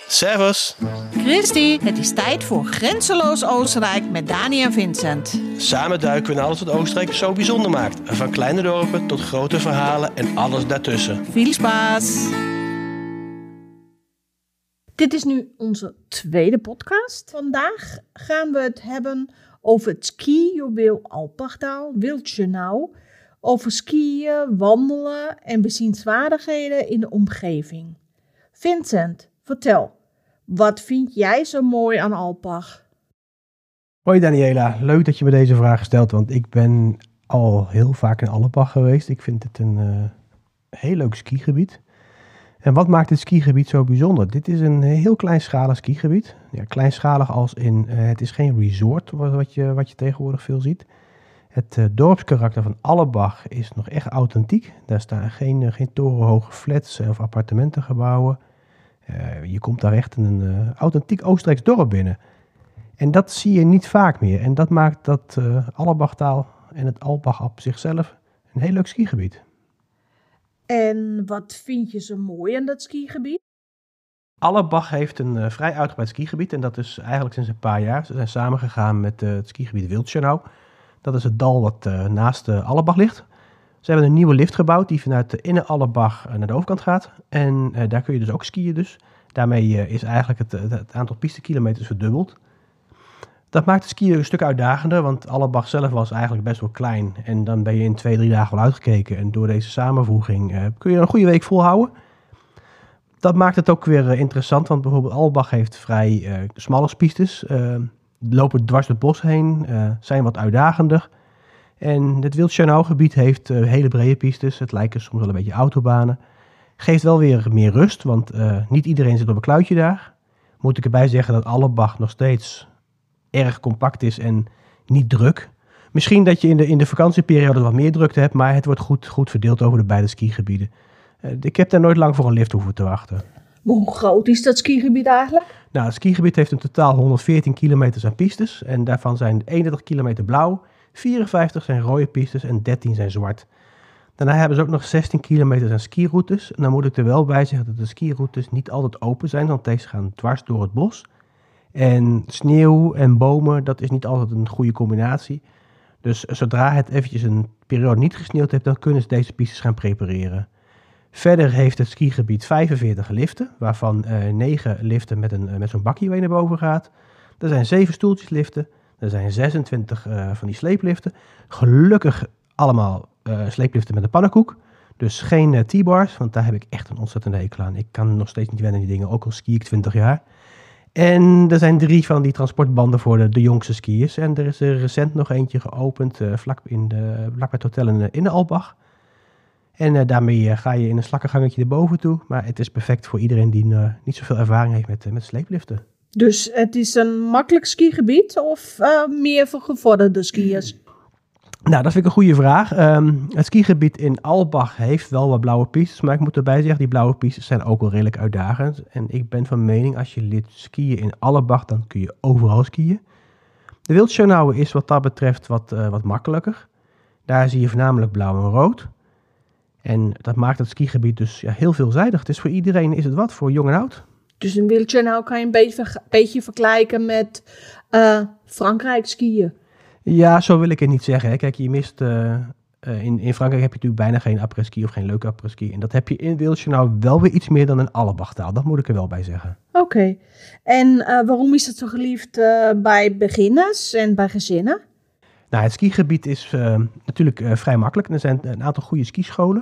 Servus. Christy, het is tijd voor Grenzeloos Oostenrijk met Dani en Vincent. Samen duiken we in alles wat Oostenrijk zo bijzonder maakt. Van kleine dorpen tot grote verhalen en alles daartussen. Veel spaas! Dit is nu onze tweede podcast. Vandaag gaan we het hebben over het skijuweel Alpbachtal, Wildschönau. Over skiën, wandelen en bezienswaardigheden in de omgeving. Vincent, vertel. Wat vind jij zo mooi aan Alpbach? Hoi Daniela, leuk dat je me deze vraag stelt, want ik ben al heel vaak in Alpbach geweest. Ik vind het een heel leuk skigebied. En wat maakt dit skigebied zo bijzonder? Dit is een heel kleinschalig skigebied. Ja, kleinschalig als in, het is geen resort wat je tegenwoordig veel ziet. Het dorpskarakter van Alpbach is nog echt authentiek. Daar staan geen torenhoge flats of appartementengebouwen. Je komt daar echt in een authentiek Oostenrijks dorp binnen. En dat zie je niet vaak meer. En dat maakt dat Alpbachtal en het Alpbach op zichzelf een heel leuk skigebied. En wat vind je zo mooi aan dat skigebied? Alpbach heeft een vrij uitgebreid skigebied. En dat is eigenlijk sinds een paar jaar. Ze zijn samengegaan met het skigebied Wildschönau. Dat is het dal wat naast Alpbach ligt. Ze hebben een nieuwe lift gebouwd die vanuit de Inner Alpbach naar de overkant gaat. En daar kun je dus ook skiën dus. Daarmee is eigenlijk het aantal pistekilometers verdubbeld. Dat maakt het skiën een stuk uitdagender, want Alpbach zelf was eigenlijk best wel klein. En dan ben je in 2-3 dagen wel uitgekeken. En door deze samenvoeging kun je een goede week volhouden. Dat maakt het ook weer interessant, want bijvoorbeeld Alpbach heeft vrij smalle pistes. Lopen dwars door het bos heen, zijn wat uitdagender. En het Wildschönau gebied heeft hele brede pistes. Het lijken soms wel een beetje autobanen. Geeft wel weer meer rust, want niet iedereen zit op een kluitje daar. Moet ik erbij zeggen dat Alpbach nog steeds erg compact is en niet druk. Misschien dat je in de vakantieperiode wat meer drukte hebt, maar het wordt goed verdeeld over de beide skigebieden. Ik heb daar nooit lang voor een lift hoeven te wachten. Maar hoe groot is dat skigebied eigenlijk? Nou, het skigebied heeft in totaal 114 kilometer aan pistes. En daarvan zijn 31 kilometer blauw, 54 zijn rode pistes en 13 zijn zwart. Daarna hebben ze ook nog 16 kilometer aan skiroutes. En dan moet ik er wel bij zeggen dat de skiroutes niet altijd open zijn, want deze gaan dwars door het bos. En sneeuw en bomen, dat is niet altijd een goede combinatie. Dus zodra het eventjes een periode niet gesneeuwd heeft, dan kunnen ze deze pistes gaan prepareren. Verder heeft het skigebied 45 liften, waarvan 9 liften met zo'n bakje waar je naar boven gaat. Er zijn 7 stoeltjesliften, er zijn 26 van die sleepliften. Gelukkig allemaal sleepliften met een pannenkoek. Dus geen T-bars, want daar heb ik echt een ontzettende hekel aan. Ik kan nog steeds niet wennen aan die dingen, ook al ski ik 20 jaar. En er zijn 3 van die transportbanden voor de jongste skiers. En er is er recent nog eentje geopend vlak bij het hotel in de Alpbach. En daarmee ga je in een slakkengangetje erboven toe. Maar het is perfect voor iedereen die niet zoveel ervaring heeft met sleepliften. Dus het is een makkelijk skigebied of meer voor gevorderde skiers? Nou, dat vind ik een goede vraag. Het skigebied in Alpbach heeft wel wat blauwe pistes. Maar ik moet erbij zeggen, die blauwe pistes zijn ook wel redelijk uitdagend. En ik ben van mening, als je leert skiën in Alpbach, dan kun je overal skiën. De Wildschönau is wat dat betreft wat makkelijker. Daar zie je voornamelijk blauw en rood. En dat maakt het skigebied dus heel veelzijdig. Dus voor iedereen is het wat, voor jong en oud. Dus in Wildschönau kan je een beetje vergelijken met Frankrijk skiën. Ja, zo wil ik het niet zeggen. Hè. Kijk, je mist... in Frankrijk heb je natuurlijk bijna geen après-ski of geen leuke après-ski. En dat heb je in Wildschönau wel weer iets meer dan in Alpbachtal. Dat moet ik er wel bij zeggen. Oké. En waarom is het zo geliefd bij beginners en bij gezinnen? Nou, het skigebied is natuurlijk vrij makkelijk. Er zijn een aantal goede skischolen.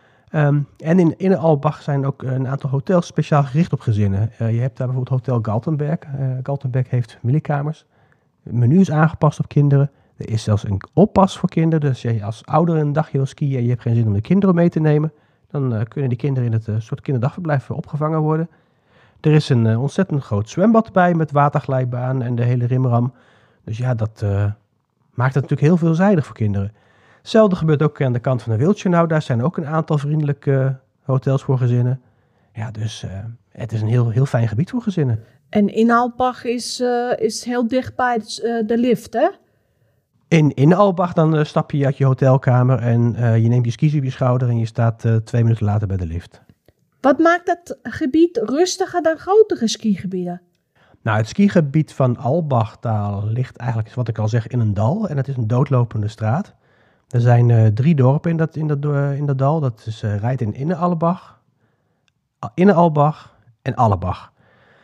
En in Alpbach zijn ook een aantal hotels speciaal gericht op gezinnen. Je hebt daar bijvoorbeeld Hotel Galtenberg. Galtenberg heeft familiekamers. Het menu is aangepast op kinderen. Er is zelfs een oppas voor kinderen. Dus als je als ouder een dagje wil skiën en je hebt geen zin om de kinderen mee te nemen, dan kunnen die kinderen in het soort kinderdagverblijf opgevangen worden. Er is een ontzettend groot zwembad bij met waterglijbaan en de hele rimram. Dus ja, dat maakt het natuurlijk heel veelzijdig voor kinderen. Hetzelfde gebeurt ook aan de kant van de Wildschönau. Daar zijn ook een aantal vriendelijke hotels voor gezinnen. Ja, dus het is een heel fijn gebied voor gezinnen. En in Alpbach is heel dichtbij de lift, hè? In Alpbach dan stap je uit je hotelkamer en je neemt je skis op je schouder en je staat 2 minuten later bij de lift. Wat maakt dat gebied rustiger dan grotere skigebieden? Nou, het skigebied van Albachtaal ligt eigenlijk, wat ik al zeg, in een dal. En het is een doodlopende straat. Er zijn 3 dorpen in dat dal. Dat is Reit en Inne-Albach, Inne-Albach en Allebach.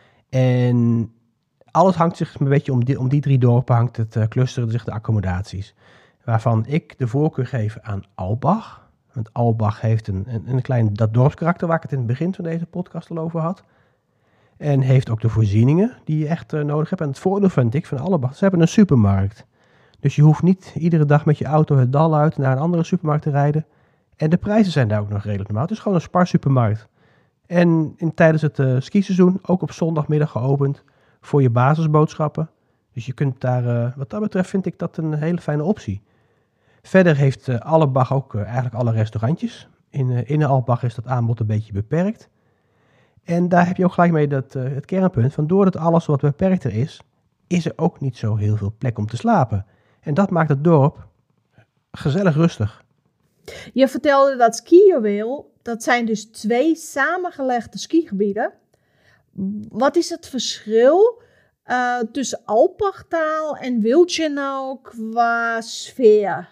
En alles hangt zich een beetje om die 3 dorpen clusteren zich de accommodaties. Waarvan ik de voorkeur geef aan Albach. Want Albach heeft een klein dat dorpskarakter waar ik het in het begin van deze podcast al over had. En heeft ook de voorzieningen die je echt nodig hebt. En het voordeel vind ik van Allebach, ze hebben een supermarkt. Dus je hoeft niet iedere dag met je auto het dal uit naar een andere supermarkt te rijden. En de prijzen zijn daar ook nog redelijk normaal. Het is gewoon een sparsupermarkt. En tijdens het skiseizoen ook op zondagmiddag geopend voor je basisboodschappen. Dus je kunt daar, wat dat betreft vind ik dat een hele fijne optie. Verder heeft Allebach ook eigenlijk alle restaurantjes. In Albach is dat aanbod een beetje beperkt. En daar heb je ook gelijk mee het kernpunt van doordat alles wat beperkter is er ook niet zo heel veel plek om te slapen. En dat maakt het dorp gezellig rustig. Je vertelde dat skijuweel, dat zijn dus 2 samengelegde skigebieden. Wat is het verschil tussen Albachtaal en Wildschenau qua sfeer?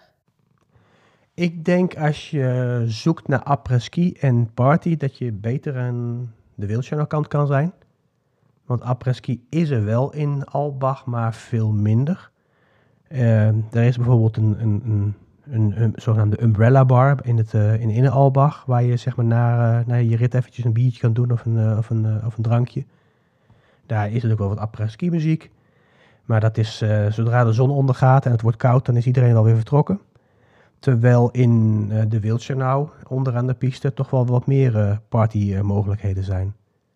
Ik denk als je zoekt naar après-ski en party, dat je beter aan de Wildschenau kant kan zijn. Want après-ski is er wel in Albach, maar veel minder. Er is bijvoorbeeld een zogenaamde umbrella bar in Inne-Albach, waar je zeg maar na je rit eventjes een biertje kan doen of een drankje. Daar is er ook wel wat après-ski muziek. Maar dat is zodra de zon ondergaat en het wordt koud, dan is iedereen alweer vertrokken. Terwijl in de Wildschenau, onderaan de piste, toch wel wat meer partymogelijkheden zijn.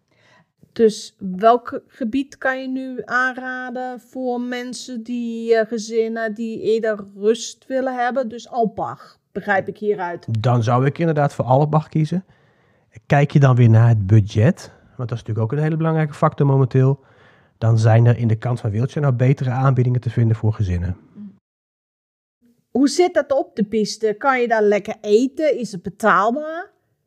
Dus welk gebied kan je nu aanraden voor mensen gezinnen die eerder rust willen hebben? Dus Albach, begrijp ik hieruit. Dan zou ik inderdaad voor Albach kiezen. Kijk je dan weer naar het budget, want dat is natuurlijk ook een hele belangrijke factor momenteel. Dan zijn er in de kant van Wildschenau betere aanbiedingen te vinden voor gezinnen. Hoe zit dat op de piste? Kan je daar lekker eten? Is het betaalbaar?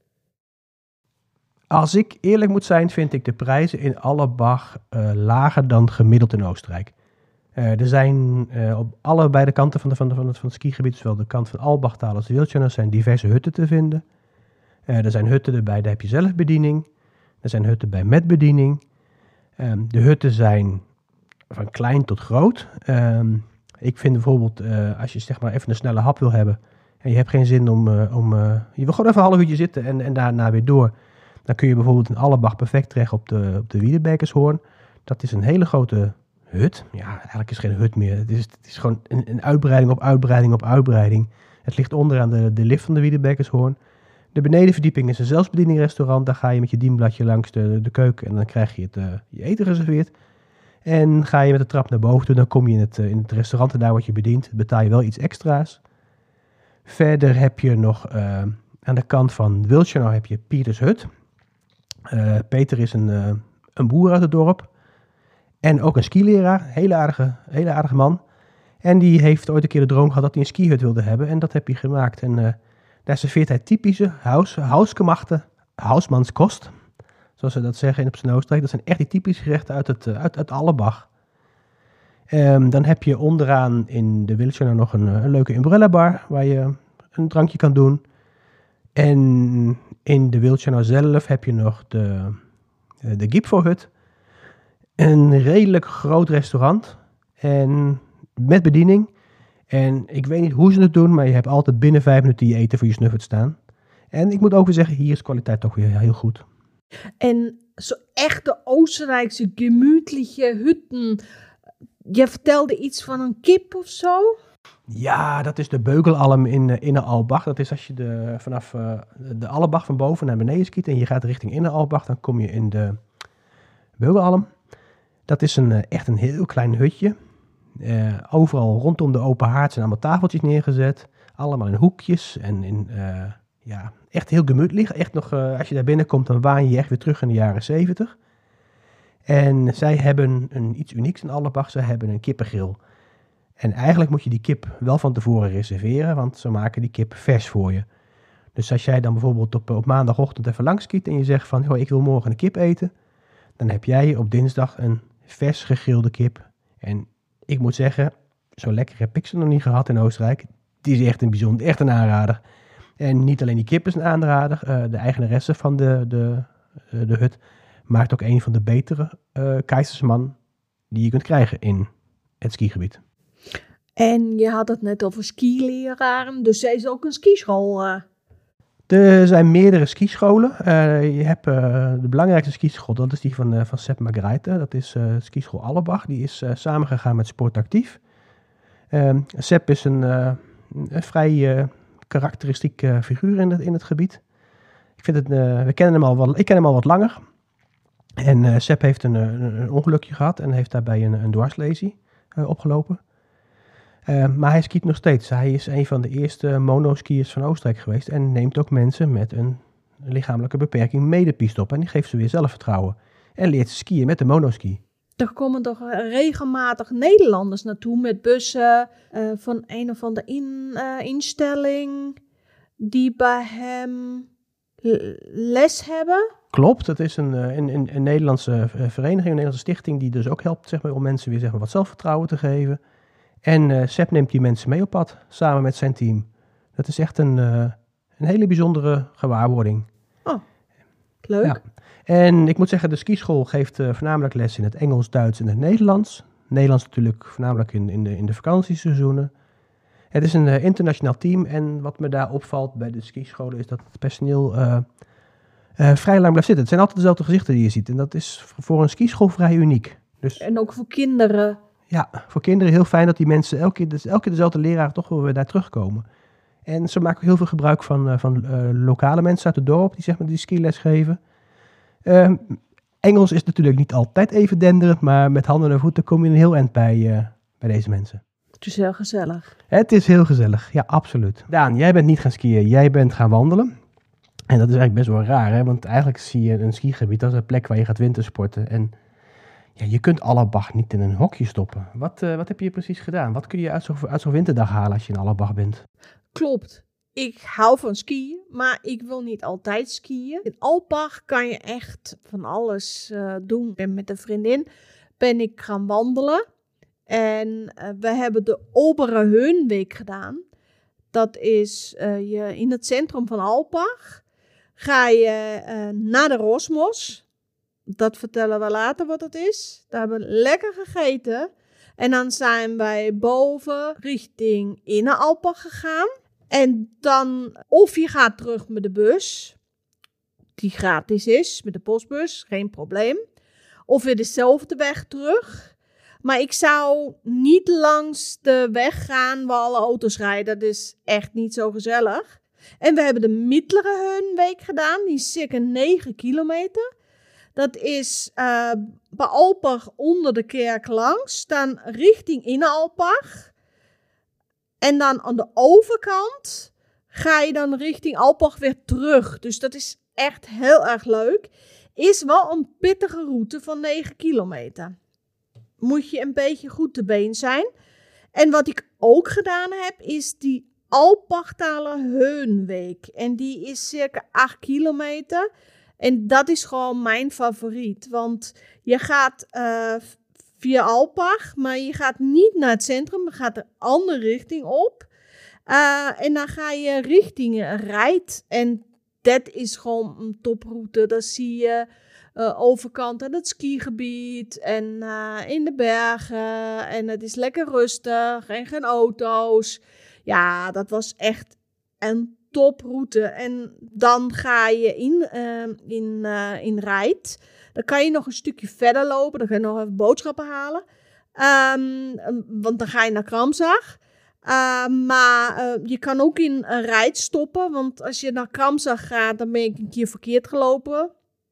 Als ik eerlijk moet zijn, vind ik de prijzen in Allebach lager dan gemiddeld in Oostenrijk. Er zijn op allebei de kanten van het skigebied, zowel de kant van Albachtaal als de Wildschenau, zijn diverse hutten te vinden. Er zijn hutten erbij, daar heb je zelf bediening. Er zijn hutten bij met bediening. De hutten zijn van klein tot groot. Ik vind bijvoorbeeld, als je zeg maar even een snelle hap wil hebben en je hebt geen zin je wil gewoon even een half uurtje zitten en daarna weer door. Dan kun je bijvoorbeeld in Allebach perfect terecht op de Wiedebekershoorn. Dat is een hele grote hut. Ja, eigenlijk is het geen hut meer. Het is gewoon een uitbreiding op uitbreiding op uitbreiding. Het ligt onderaan de lift van de Wiedebekershoorn. De benedenverdieping is een zelfsbedieningrestaurant. Daar ga je met je dienbladje langs de keuken en dan krijg je je eten geserveerd. En ga je met de trap naar boven toe, dan kom je in het restaurant en daar word je bediend. Betaal je wel iets extra's. Verder heb je nog aan de kant van Wildschenau heb je Pieters Hut. Peter is een boer uit het dorp. En ook een skileraar. Hele aardige man. En die heeft ooit een keer de droom gehad dat hij een skihut wilde hebben. En dat heb hij gemaakt. En daar serveert hij typische huisgemachte huismanskost. Zoals ze dat zeggen op zijn Oostenrijk. Dat zijn echt die typische gerechten uit Allebach. Dan heb je onderaan in de Wildschenau nog een leuke umbrella bar. Waar je een drankje kan doen. En in de Wildschenau zelf heb je nog de Gipfelhut. Een redelijk groot restaurant. En met bediening. En ik weet niet hoe ze het doen, maar je hebt altijd binnen 5 minuten je eten voor je snuffert staan. En ik moet ook weer zeggen, hier is kwaliteit toch weer heel goed. En zo echte Oostenrijkse gemütliche hutten. Je vertelde iets van een kip of zo? Ja, dat is de Beugelalm in Albach. Dat is als je vanaf de Allebach van boven naar beneden skiet en je gaat richting Inne-Albach, dan kom je in de Beugelalm. Dat is echt een heel klein hutje. Overal rondom de open haard zijn allemaal tafeltjes neergezet. Allemaal in hoekjes en echt heel gemütlich. Echt nog, als je daar binnenkomt, dan waan je echt weer terug in de jaren 70. En zij hebben iets unieks in Allebach. Zij hebben een kippengrill. En eigenlijk moet je die kip wel van tevoren reserveren, want ze maken die kip vers voor je. Dus als jij dan bijvoorbeeld op maandagochtend even langskiet en je zegt van, ik wil morgen een kip eten, dan heb jij op dinsdag een vers gegrilde kip. En ik moet zeggen, zo lekker heb ik ze nog niet gehad in Oostenrijk. Die is echt een aanrader. En niet alleen die kip is een aanrader, de eigenaresse van de hut maakt ook een van de betere keizersman die je kunt krijgen in het skigebied. En je had het net over skileraren, dus zij is ook een skischool. Er zijn meerdere skischolen. Je hebt de belangrijkste skischool, dat is die van Sepp Margreite. Dat is skischool Allebach. Die is samengegaan met Sportactief. Sepp is een vrij karakteristiek figuur in het gebied. Ik ken hem al wat langer. En Sepp heeft een ongelukje gehad en heeft daarbij een dwarslesie opgelopen. Maar hij skiet nog steeds. Hij is een van de eerste monoskiers van Oostenrijk geweest en neemt ook mensen met een lichamelijke beperking mee de piste op. En die geeft ze weer zelfvertrouwen en leert ze skiën met de monoski. Er komen toch regelmatig Nederlanders naartoe met bussen van een of andere instelling die bij hem les hebben. Klopt, het is een Nederlandse vereniging, een Nederlandse stichting die dus ook helpt om mensen weer wat zelfvertrouwen te geven. En Sepp neemt die mensen mee op pad, samen met zijn team. Dat is echt een hele bijzondere gewaarwording. Oh, leuk. Ja. En ik moet zeggen, de skischool geeft voornamelijk les in het Engels, Duits en het Nederlands. Nederlands natuurlijk voornamelijk in de vakantieseizoenen. Het is een internationaal team en wat me daar opvalt bij de skischolen is dat het personeel vrij lang blijft zitten. Het zijn altijd dezelfde gezichten die je ziet en dat is voor een skischool vrij uniek. Dus, en ook voor kinderen. Ja, voor kinderen heel fijn dat die mensen elke keer dezelfde leraren toch wel weer daar terugkomen. En ze maken heel veel gebruik van lokale mensen uit het dorp die skiles geven. Engels is natuurlijk niet altijd even denderend, maar met handen en voeten kom je een heel eind bij deze mensen. Het is heel gezellig. Het is heel gezellig, ja, absoluut. Daan, jij bent niet gaan skiën, jij bent gaan wandelen. En dat is eigenlijk best wel raar, hè? Want eigenlijk zie je een skigebied als een plek waar je gaat wintersporten. En ja, je kunt Allebach niet in een hokje stoppen. Wat heb je precies gedaan? Wat kun je uit zo'n winterdag halen als je in Allebach bent? Klopt. Ik hou van skiën, maar ik wil niet altijd skiën. In Alpbach kan je echt van alles doen. En met een vriendin ben ik gaan wandelen. En we hebben de Obere Heunweg gedaan. Dat is in het centrum van Alpbach. Ga je naar de Rosmos. Dat vertellen we later wat het is. Daar hebben we lekker gegeten. En dan zijn wij boven richting Inner-Alpbach gegaan. En dan, of je gaat terug met de bus, die gratis is, met de postbus, geen probleem. Of weer dezelfde weg terug. Maar ik zou niet langs de weg gaan waar alle auto's rijden. Dat is echt niet zo gezellig. En we hebben de Mittlere Heunweg gedaan, die is circa 9 kilometer. Dat is bij Alpbach onder de kerk langs, dan richting Inner-Alpbach. En dan aan de overkant ga je dan richting Alpbach weer terug. Dus dat is echt heel erg leuk. Is wel een pittige route van 9 kilometer. Moet je een beetje goed te been zijn. En wat ik ook gedaan heb, is die Alpbachtaler Heunweg. En die is circa 8 kilometer. En dat is gewoon mijn favoriet. Want je gaat via Alpbach, maar je gaat niet naar het centrum. Je gaat de andere richting op. En dan ga je richting Rijt. En dat is gewoon een toproute. Dan zie je overkant aan het skigebied en in de bergen. En het is lekker rustig en geen auto's. Ja, dat was echt een toproute. En dan ga je in Rijt. Dan kan je nog een stukje verder lopen. Dan ga je nog even boodschappen halen. Want dan ga je naar Kramzach. Maar je kan ook in Rijt stoppen. Want als je naar Kramzach gaat, dan ben ik een keer verkeerd gelopen.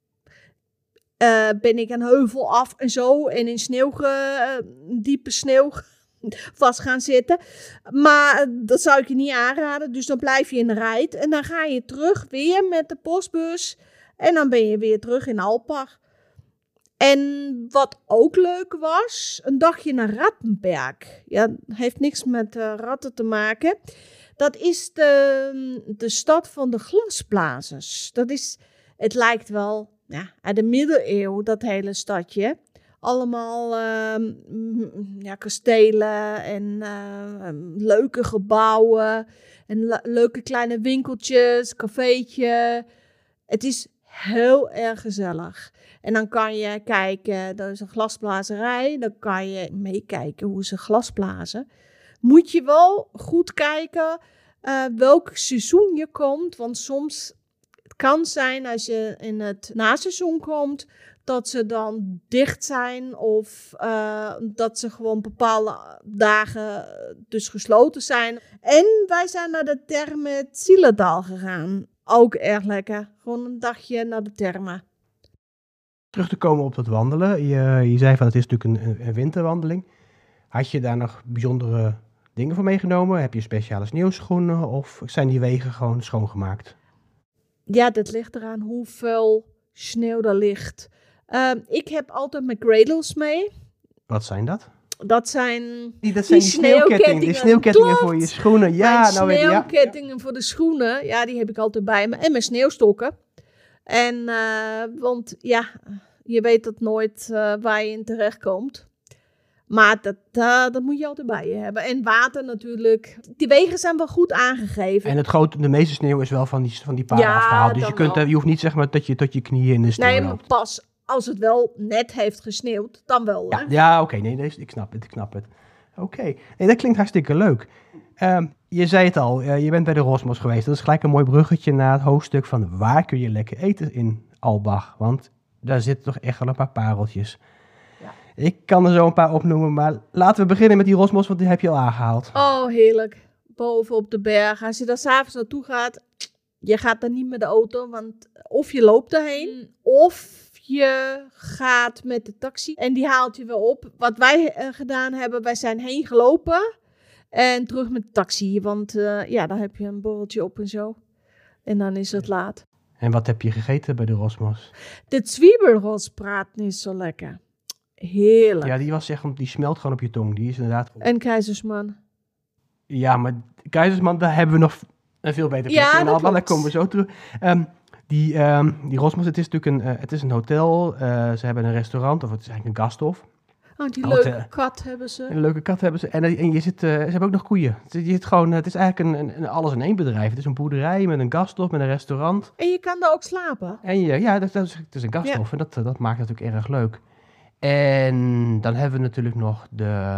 Ben ik een heuvel af en zo. En in diepe sneeuw vast gaan zitten. Maar dat zou ik je niet aanraden. Dus dan blijf je in Rijt. En dan ga je terug weer met de postbus. En dan ben je weer terug in Alpbach. En wat ook leuk was, een dagje naar Rattenberg. Ja, heeft niks met ratten te maken. Dat is de stad van de glasblazers. Het lijkt wel uit de middeleeuwen, dat hele stadje. Allemaal kastelen en leuke gebouwen. En leuke kleine winkeltjes, cafeetje. Het is heel erg gezellig. En dan kan je kijken, er is een glasblazerij. Dan kan je meekijken hoe ze glas blazen. Moet je wel goed kijken welk seizoen je komt. Want soms het kan zijn als je in het naseizoen komt, dat ze dan dicht zijn of dat ze gewoon bepaalde dagen dus gesloten zijn. En wij zijn naar de Therme Zielendaal gegaan. Ook erg lekker. Gewoon een dagje naar de therme. Terug te komen op dat wandelen. Je zei van het is natuurlijk een winterwandeling. Had je daar nog bijzondere dingen voor meegenomen? Heb je speciale sneeuwschoenen of zijn die wegen gewoon schoongemaakt? Ja, dat ligt eraan hoeveel sneeuw er ligt. Ik heb altijd mijn cradles mee. Wat zijn dat? Dat zijn die sneeuwkettingen. Die sneeuwkettingen voor je schoenen. Ja, sneeuwkettingen voor de schoenen. Ja, die heb ik altijd bij me. En mijn sneeuwstokken. En, want ja, je weet het nooit waar je in terecht komt. Maar dat moet je altijd bij je hebben. En water natuurlijk. Die wegen zijn wel goed aangegeven. En de meeste sneeuw is wel van die paden afgehaald. Dus je hoeft niet zeg maar dat je tot je knieën in de sneeuw loopt. Maar pas als het wel net heeft gesneeuwd, dan wel. Hè? Ja, oké. Nee, ik snap het. Oké. Nee, dat klinkt hartstikke leuk. Je zei het al, je bent bij de Rosmos geweest. Dat is gelijk een mooi bruggetje naar het hoofdstuk van waar kun je lekker eten in Albach. Want daar zitten toch echt wel een paar pareltjes. Ja. Ik kan er zo een paar opnoemen, maar laten we beginnen met die Rosmos, want die heb je al aangehaald. Oh, heerlijk. Boven op de berg. Als je daar 's avonds naartoe gaat, je gaat daar niet met de auto, want of je loopt erheen, of je gaat met de taxi en die haalt je weer op. Wat wij gedaan hebben, wij zijn heen gelopen en terug met de taxi, want dan heb je een borreltje op en zo. En dan is het laat. En wat heb je gegeten bij de Rosmos? De zwiebelrosbraten is zo lekker. Heerlijk. Ja, die smelt gewoon op je tong. Die is inderdaad... En keizersman. Ja, maar keizersman, daar hebben we nog een veel beter plek. Ja, dat klopt. Daar komen we zo terug. Die Rosmos, het is natuurlijk een hotel. Ze hebben een restaurant, of het is eigenlijk een gasthof. Oh, die leuke kat hebben ze. Een leuke kat hebben ze. En ze hebben ook nog koeien. Het is eigenlijk een alles-in-één bedrijf. Het is een boerderij met een gasthof, met een restaurant. En je kan daar ook slapen. En het is een gasthof. Ja. En dat maakt het natuurlijk erg leuk. En dan hebben we natuurlijk nog de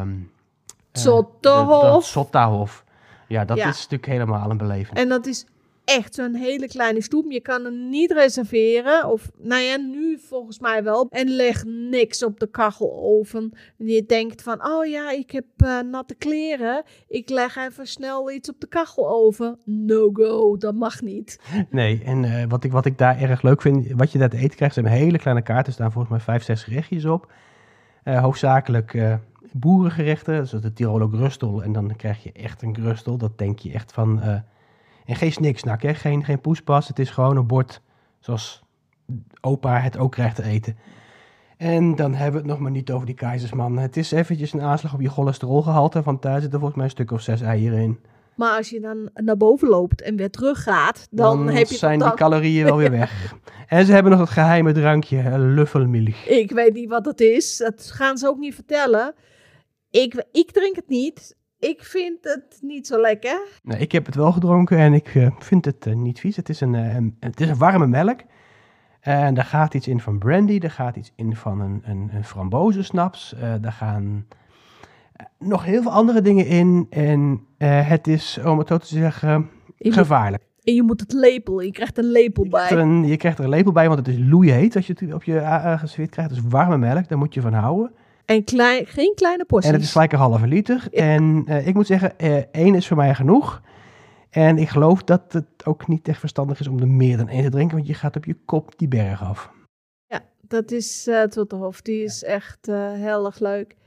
Zottahof. Ja, dat is natuurlijk helemaal een beleving. En dat is echt zo'n hele kleine stoep. Je kan hem niet reserveren. Of, nu volgens mij wel. En leg niks op de kacheloven. En je denkt van, oh ja, ik heb natte kleren. Ik leg even snel iets op de kacheloven. No go, dat mag niet. Nee, en wat ik daar erg leuk vind, wat je daar te eten krijgt, zijn hele kleine kaarten. Er staan volgens mij 5-6 gerechtjes op. Hoofdzakelijk boerengerechten, zoals de Tiroler Grustel. En dan krijg je echt een grustel. Dat denk je echt van... En geen sniksnak, hè? Geen poespas. Het is gewoon een bord zoals opa het ook krijgt te eten. En dan hebben we het nog maar niet over die keizersman. Het is eventjes een aanslag op je cholesterolgehalte, want daar zitten volgens mij een stuk of 6 eieren in. Maar als je dan naar boven loopt en weer terug gaat, dan heb je zijn die calorieën wel weer weg. En ze hebben nog het geheime drankje, Luffelmilch. Ik weet niet wat het is. Dat gaan ze ook niet vertellen. Ik drink het niet. Ik vind het niet zo lekker. Nee, ik heb het wel gedronken en ik vind het niet vies. Het is een warme melk. En daar gaat iets in van brandy. Er gaat iets in van een frambozensnaps. Daar gaan nog heel veel andere dingen in. En het is, om het zo te zeggen, gevaarlijk. En je moet het lepelen. Je krijgt een lepel bij. Je krijgt er een lepel bij, want het is loeiheet als je het op je geserveerd krijgt. Het is warme melk, daar moet je van houden. En geen kleine porties. En het is gelijk een halve liter. Ja. En ik moet zeggen, 1 is voor mij genoeg. En ik geloof dat het ook niet echt verstandig is om er meer dan 1 te drinken, want je gaat op je kop die berg af. Ja, dat is Zottahof. Die is echt heel erg leuk.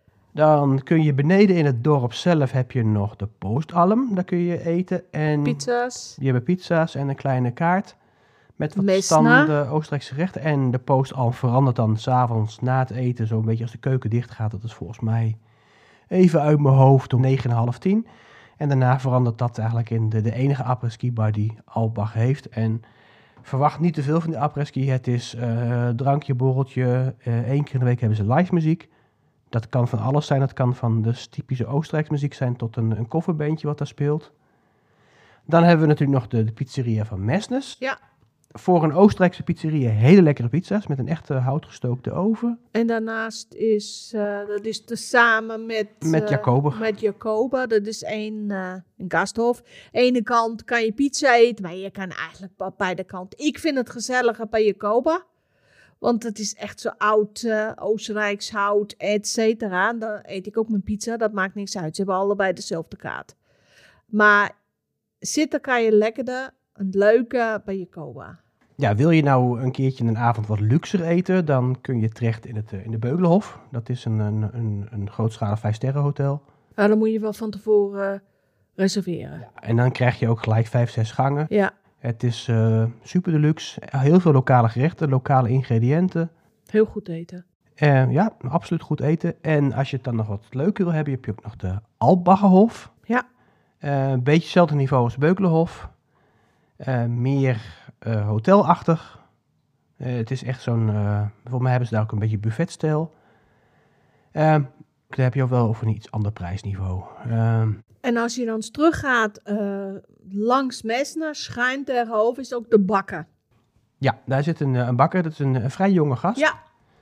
Dan kun je beneden in het dorp zelf heb je nog de Poostalm. Daar kun je eten. En pizza's. Die hebben pizza's en een kleine kaart. Met wat standaard Oostenrijkse gerechten. En de Poostalm verandert dan 's avonds na het eten, zo'n beetje als de keuken dicht gaat. Dat is volgens mij even uit mijn hoofd om 9:30, 10. En daarna verandert dat eigenlijk in de enige après-ski bar die Alpbach heeft. En verwacht niet te veel van die après-ski. Het is drankje, borreltje. 1 keer in de week hebben ze live muziek. Dat kan van alles zijn. Dat kan van de typische Oostenrijkse muziek zijn tot een coverbeentje wat daar speelt. Dan hebben we natuurlijk nog de pizzeria van Messnes. Ja. Voor een Oostenrijkse pizzeria hele lekkere pizza's met een echte houtgestookte oven. En daarnaast is dat is tezamen met Jacober. Met Jacober. Dat is een gasthof. Ene kant kan je pizza eten, maar je kan eigenlijk op beide kanten. Ik vind het gezelliger bij Jacober. Want het is echt zo oud Oostenrijks hout, et cetera. Dan eet ik ook mijn pizza, dat maakt niks uit. Ze hebben allebei dezelfde kaart. Maar zitten kan je lekkerder, een leuke bij Jacober. Ja, wil je nou een keertje een avond wat luxer eten, dan kun je terecht in de Beugelenhof. Dat is een grootschalig 5-sterren hotel. Nou, dan moet je wel van tevoren reserveren. Ja, en dan krijg je ook gelijk 5, 6 gangen. Ja. Het is super deluxe. Heel veel lokale gerechten, lokale ingrediënten. Heel goed eten. Ja, absoluut goed eten. En als je het dan nog wat leuker wil hebben, heb je ook nog de Alpbachhof. Ja. Een beetje hetzelfde niveau als Beugelenhof. Meer hotelachtig. Het is echt zo'n... volgens mij hebben ze daar ook een beetje buffetstijl. Daar heb je ook wel over een iets ander prijsniveau. En als je dan eens teruggaat langs Messner, schuin tegenover, is ook de bakker. Ja, daar zit een bakker. Dat is een vrij jonge gast. Ja.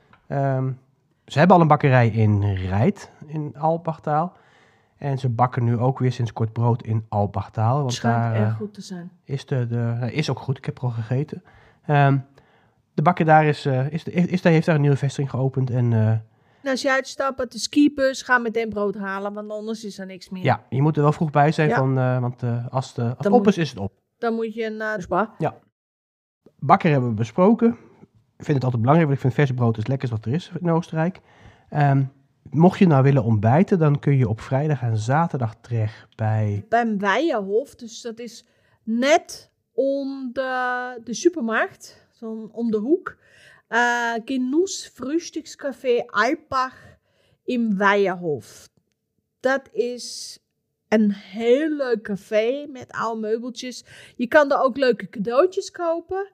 Ze hebben al een bakkerij in Rijt, in Alpbachtaal. En ze bakken nu ook weer sinds kort brood in Alpbachtaal. Het schijnt erg goed te zijn. Is ook goed, ik heb er al gegeten. De bakker daar heeft daar een nieuwe vestiging geopend. En als je uitstapt uit de skibus, ga meteen brood halen, want anders is er niks meer. ja, je moet er wel vroeg bij zijn, Ja. want als het op is het op. Dan moet je naar de spa. Ja. Bakker hebben we besproken. Ik vind het altijd belangrijk, want ik vind vers brood het lekkerst wat er is in Oostenrijk. Mocht je nou willen ontbijten, dan kun je op vrijdag en zaterdag terecht bij Weijerhof, dus dat is net om de supermarkt, zo om de hoek. Genuss Frühstückscafé Alpbach in Weijerhof. Dat is een heel leuk café met oude meubeltjes. Je kan er ook leuke cadeautjes kopen.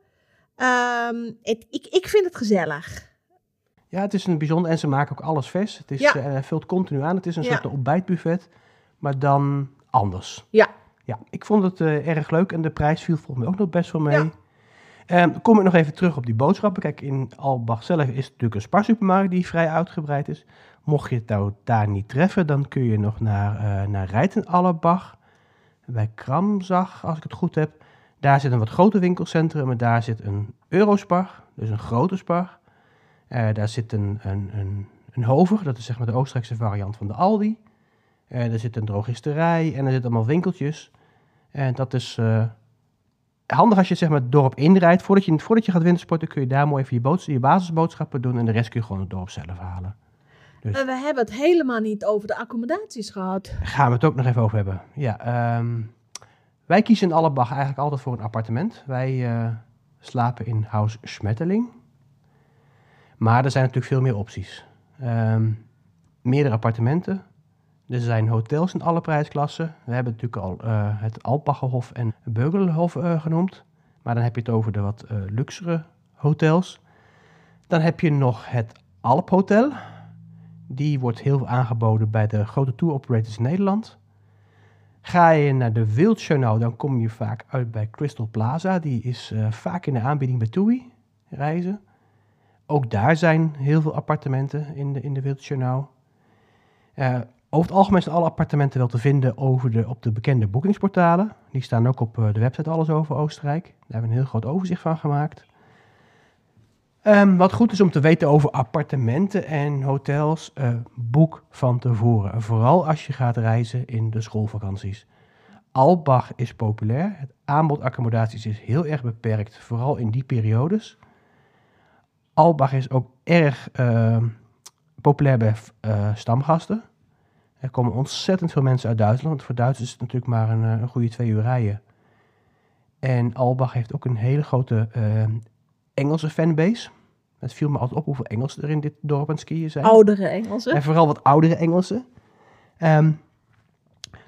Ik vind het gezellig. Ja, het is een bijzonder en ze maken ook alles vers. Het is, vult continu aan. Het is een soort ontbijtbuffet, maar dan anders. Ja. Ja, ik vond het erg leuk en de prijs viel volgens mij ook nog best wel mee. Dan kom ik nog even terug op die boodschappen. Kijk, in Alpbach zelf is natuurlijk een Spar-supermarkt die vrij uitgebreid is. Mocht je het nou daar niet treffen, dan kun je nog naar Rijt in Alpbach. Bij Kramzag, als ik het goed heb. Daar zit een wat groter winkelcentrum en daar zit een Eurospar, dus een grote Spar. Daar zit een Hover, dat is zeg maar de Oostenrijkse variant van de Aldi. Er zit een drogisterij en er zitten allemaal winkeltjes. En dat is handig als je zeg maar het dorp inrijdt. Voordat je gaat wintersporten kun je daar mooi even je basisboodschappen doen en de rest kun je gewoon het dorp zelf halen. Dus En we hebben het helemaal niet over de accommodaties gehad. daar gaan we het ook nog even over hebben. Ja, wij kiezen in Alpbach eigenlijk altijd voor een appartement. Wij slapen in Haus Schmetterling. Maar er zijn natuurlijk veel meer opties. Meerdere appartementen. Er zijn hotels in alle prijsklassen. We hebben natuurlijk al het Alpbachhof en Beugelenhof genoemd. Maar dan heb je het over de wat luxere hotels. Dan heb je nog het Alphotel. Die wordt heel veel aangeboden bij de grote tour operators in Nederland. Ga je naar de Wildschönau, dan kom je vaak uit bij Crystal Plaza. Die is vaak in de aanbieding bij TUI reizen. Ook daar zijn heel veel appartementen in de Wildschönau. Over het algemeen zijn alle appartementen wel te vinden op de bekende boekingsportalen. Die staan ook op de website Alles Over Oostenrijk. Daar hebben we een heel groot overzicht van gemaakt. Wat goed is om te weten over appartementen en hotels, boek van tevoren. Vooral als je gaat reizen in de schoolvakanties. Alpbach is populair. Het aanbod accommodaties is heel erg beperkt, vooral in die periodes. Alpbach is ook erg populair bij stamgasten. Er komen ontzettend veel mensen uit Duitsland, want voor Duitsers is het natuurlijk maar een goede 2 uur rijden. En Alpbach heeft ook een hele grote Engelse fanbase. Het viel me altijd op hoeveel Engelsen er in dit dorp aan het skiën zijn. Oudere Engelsen. En vooral wat oudere Engelsen.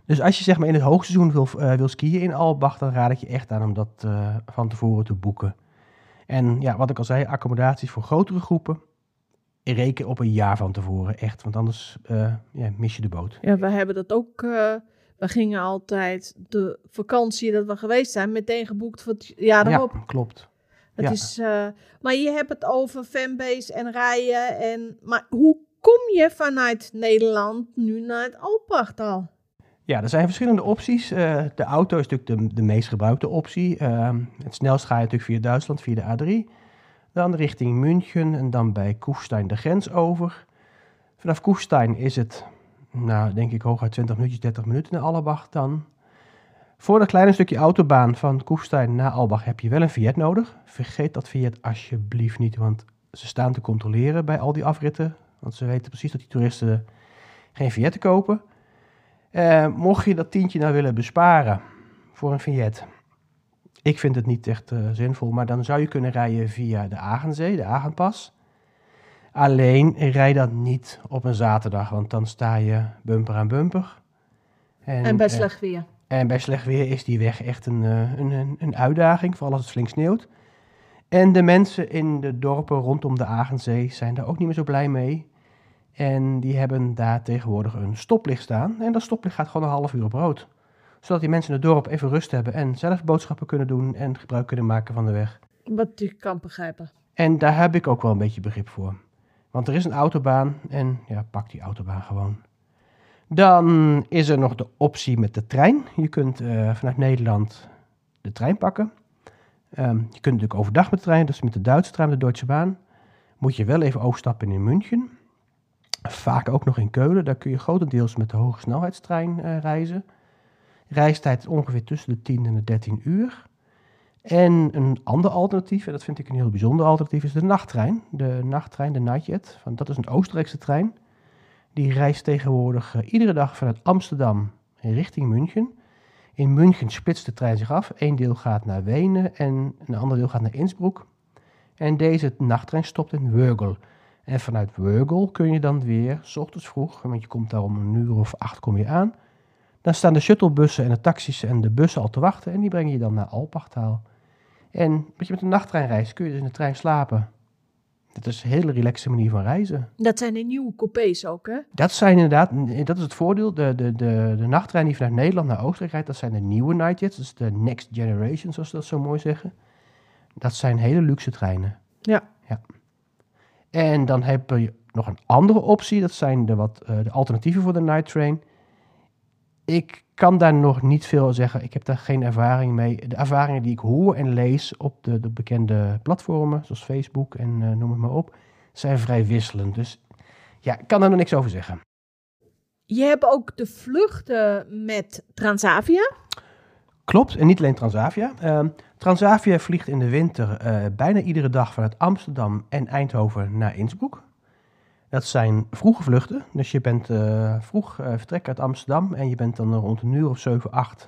Dus als je zeg maar in het hoogseizoen wil skiën in Albach, dan raad ik je echt aan om dat van tevoren te boeken. En ja, wat ik al zei, accommodaties voor grotere groepen. Reken op een jaar van tevoren, echt. Want anders mis je de boot. Ja, we hebben dat ook. We gingen altijd de vakantie dat we geweest zijn meteen geboekt voor het jaar erop. Ja, klopt. Het Ja. is, maar je hebt het over fanbase en rijden. Maar hoe kom je vanuit Nederland nu naar het Alpbachtal? Ja, er zijn verschillende opties. De auto is natuurlijk de meest gebruikte optie. Het snelst ga je natuurlijk via Duitsland, via de A3. Dan richting München en dan bij Kufstein de grens over. Vanaf Kufstein is het, denk ik, hooguit 20 minuutjes, 30 minuten naar Albach dan. Voor dat kleine stukje autobaan van Kufstein naar Albach heb je wel een vignet nodig. Vergeet dat vignet alsjeblieft niet, want ze staan te controleren bij al die afritten. Want ze weten precies dat die toeristen geen vignetten kopen. Mocht je dat tientje nou willen besparen voor een vignet, ik vind het niet echt zinvol, maar dan zou je kunnen rijden via de Agenzee, de Agenpas. Alleen rij dat niet op een zaterdag, want dan sta je bumper aan bumper. En bij slecht weer. En bij slecht weer is die weg echt een uitdaging, vooral als het flink sneeuwt. En de mensen in de dorpen rondom de Agenzee zijn daar ook niet meer zo blij mee. En die hebben daar tegenwoordig een stoplicht staan. En dat stoplicht gaat gewoon een half uur op rood. Zodat die mensen in het dorp even rust hebben en zelf boodschappen kunnen doen en gebruik kunnen maken van de weg. Wat ik kan begrijpen. En daar heb ik ook wel een beetje begrip voor. Want er is een autobaan en ja, pak die autobaan gewoon. Dan is er nog de optie met de trein. Je kunt vanuit Nederland de trein pakken. Je kunt natuurlijk overdag met de trein, dus met de Duitse trein, de Deutsche Bahn. Moet je wel even overstappen in München. Vaak ook nog in Keulen. Daar kun je grotendeels met de hoge snelheidstrein reizen. Reistijd ongeveer tussen de 10 en de 13 uur. En een ander alternatief, en dat vind ik een heel bijzonder alternatief, is de nachttrein. De nachttrein, de Nightjet. Dat is een Oostenrijkse trein. Die reist tegenwoordig iedere dag vanuit Amsterdam richting München. In München splitst de trein zich af. Eén deel gaat naar Wenen en een ander deel gaat naar Innsbruck. En deze nachttrein stopt in Wörgl. En vanuit Wörgl kun je dan weer, 's ochtends vroeg, want je komt daar om 7:00 kom je aan. Dan staan de shuttlebussen en de taxis en de bussen al te wachten en die brengen je dan naar Alpbachtal. En met een nachttrein reist kun je dus in de trein slapen. Dat is een hele relaxe manier van reizen. Dat zijn de nieuwe coupés ook, hè? Dat zijn inderdaad, dat is het voordeel. De nachttrein die vanuit Nederland naar Oostenrijk rijdt, dat zijn de nieuwe Nightjets. Dat is de next generation, zoals ze dat zo mooi zeggen. Dat zijn hele luxe treinen. Ja. En dan heb je nog een andere optie. Dat zijn de alternatieven voor de night train. Ik kan daar nog niet veel zeggen. Ik heb daar geen ervaring mee. De ervaringen die ik hoor en lees op de bekende platformen, zoals Facebook en noem het maar op, zijn vrij wisselend. Dus ja, ik kan daar nog niks over zeggen. Je hebt ook de vluchten met Transavia. Klopt, en niet alleen Transavia. Transavia vliegt in de winter bijna iedere dag vanuit Amsterdam en Eindhoven naar Innsbruck. Dat zijn vroege vluchten, dus je bent vroeg vertrek uit Amsterdam en je bent dan rond 7, 8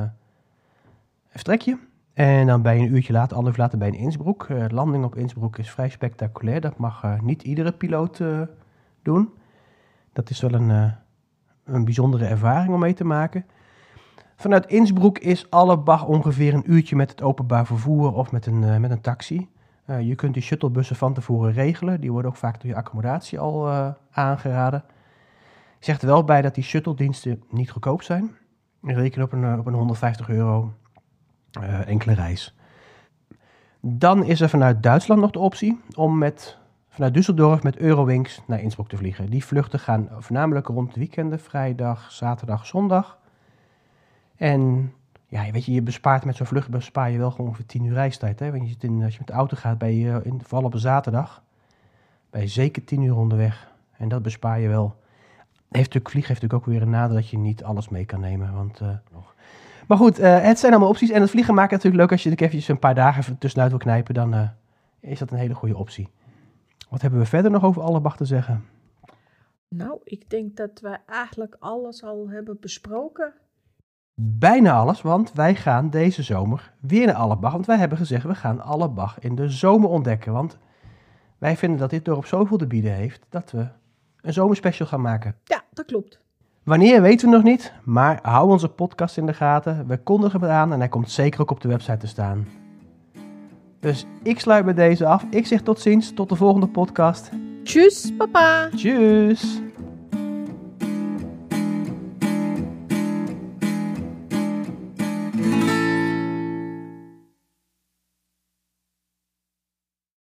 vertrek je. En dan ben je een uurtje later, 1,5 uur later bij Innsbruck. Landing op Innsbruck is vrij spectaculair, dat mag niet iedere piloot doen. Dat is wel een bijzondere ervaring om mee te maken. Vanuit Innsbruck is Albach ongeveer een uurtje met het openbaar vervoer of met een taxi. Je kunt die shuttlebussen van tevoren regelen. Die worden ook vaak door je accommodatie al aangeraden. Ik zeg er wel bij dat die shuttlediensten niet goedkoop zijn. Reken op een €150 enkele reis. Dan is er vanuit Duitsland nog de optie om vanuit Düsseldorf met Eurowings naar Innsbruck te vliegen. Die vluchten gaan voornamelijk rond de weekenden, vrijdag, zaterdag, zondag. En ja, weet je bespaart met zo'n vlucht bespaar je wel gewoon ongeveer 10 uur reistijd. Hè? Want als je met de auto gaat, ben je vooral op een zaterdag, ben je zeker 10 uur onderweg. En dat bespaar je wel. Vliegen heeft natuurlijk ook weer een nadeel dat je niet alles mee kan nemen. Maar goed, het zijn allemaal opties. En het vliegen maakt het natuurlijk leuk als je er eventjes een paar dagen tussenuit wil knijpen. Dan is dat een hele goede optie. Wat hebben we verder nog over Albach te zeggen? Nou, ik denk dat we eigenlijk alles al hebben besproken. Bijna alles, want wij gaan deze zomer weer naar Albach. Want wij hebben gezegd, we gaan Albach in de zomer ontdekken. Want wij vinden dat dit dorp zoveel te bieden heeft, dat we een zomerspecial gaan maken. Ja, dat klopt. Wanneer weten we nog niet, maar hou onze podcast in de gaten. We kondigen het aan en hij komt zeker ook op de website te staan. Dus ik sluit bij deze af. Ik zeg tot ziens, tot de volgende podcast. Tjus, papa. Tjus.